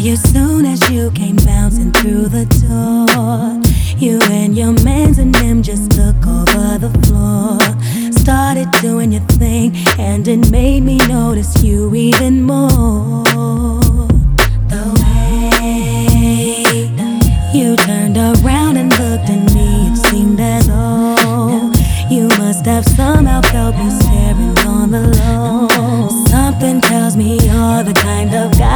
you soon as you came bouncing through the door. You and your mans and them just took over the floor. Started doing your thing, and it made me notice you even more. The way you turned around and looked at me, it seemed as though you must have somehow felt me staring on the low. Something tells me you're the kind of guy